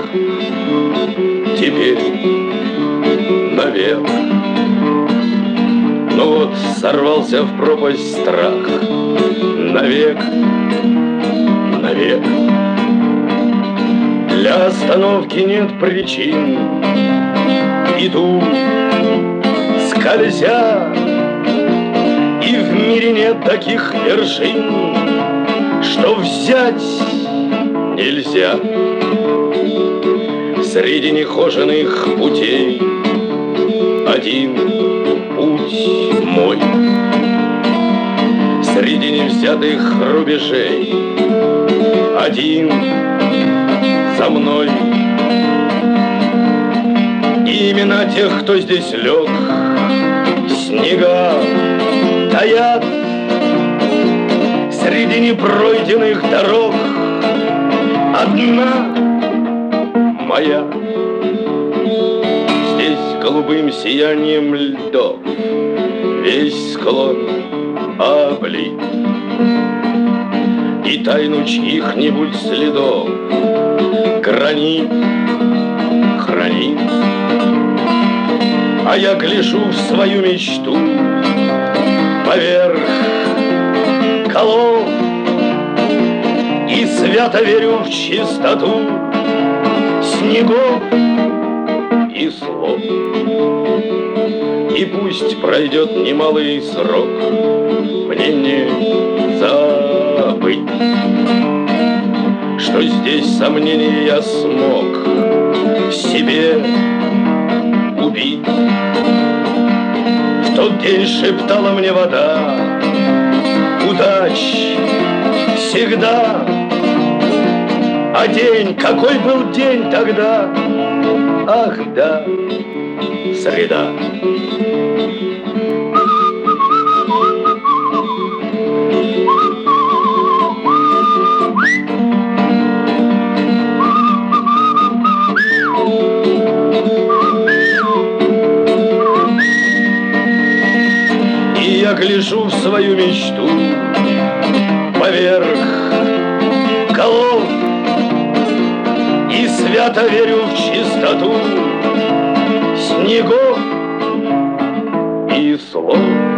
теперь навек. Ну вот сорвался в пропасть страх, навек, навек. Для остановки нет причин, иду, скользя, и в мире нет таких вершин, что взять нельзя. Среди нехоженных путей один путь мой, среди невзятых рубежей один за мной. И имена тех, кто здесь лег, снега таят среди непройденных дорог. Одна моя. Здесь голубым сиянием льдов весь склон облит, и тайну чьих-нибудь следов гранит хранит. А я гляжу в свою мечту поверх голов и свято верю в чистоту снегов и слов. И пусть пройдет немалый срок, мне не забыть, что здесь сомнения я смог в себе убить. В тот день шептала мне вода: удач всегда. А день, какой был день тогда? Ах да, среда. И я гляжу в свою мечту поверх голов и свято верю в чистоту снегов и слов.